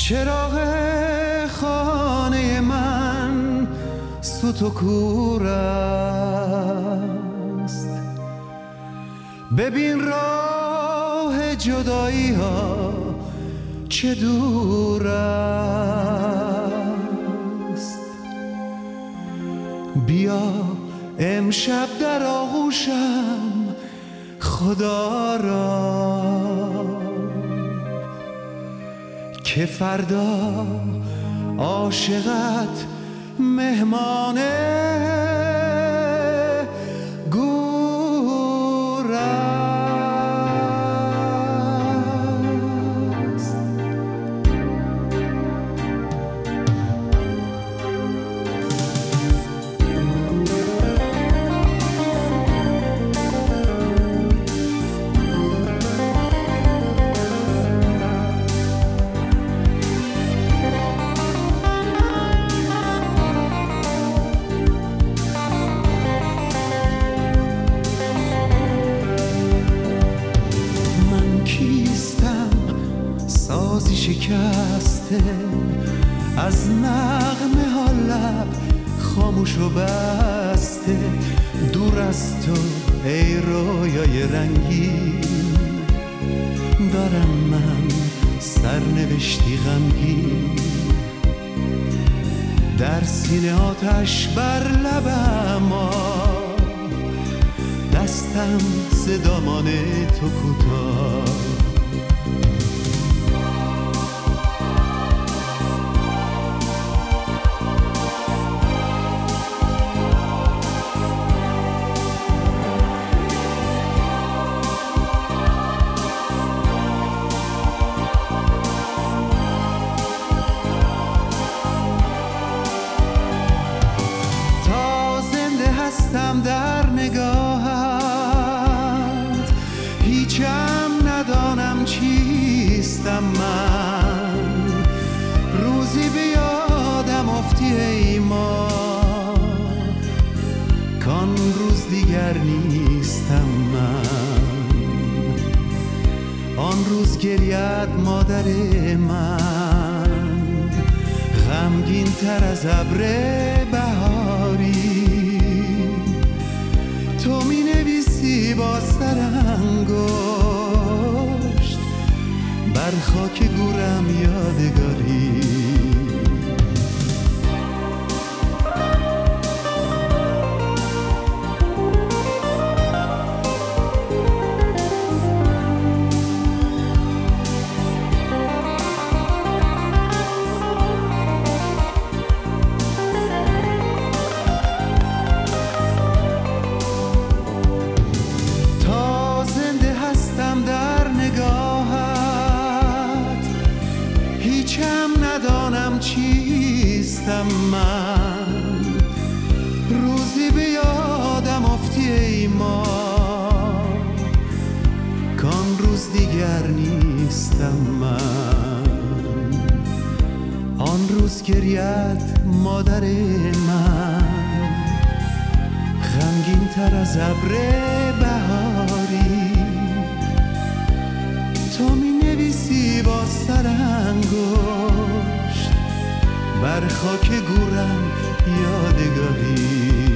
چراغ خانه من سوت و کور است، ببین راه جدایی ها چه دور است. بیا امشب در آغوشم خدا را که فردا عاشقت مهمانه گور است. سازی شکسته از نغمه ها لب خاموش و بسته، دور از تو ای رویای رنگین دارم من سرنوشتی غمگین. در سینه آتش بر لبم دستم ز دامان تو کوتاه. در نگاهت هیچم ندانم چیستم من، روزی بیادم افتی ای ما کان روز دیگر نیستم من. آن روز گریت مادر من غمگین تر از ابر بهاری، تو می نویسی با سرانگشت بر خاک گورم یادگاری. ندانم چیستم من، روزی بیادم افتی ای ما کان روز دیگر نیستم من. آن روز گریت مادر من غمگین تر از ابر بهاری، تو می نویسی با سرانگشت بر خاک گورم یادگاری.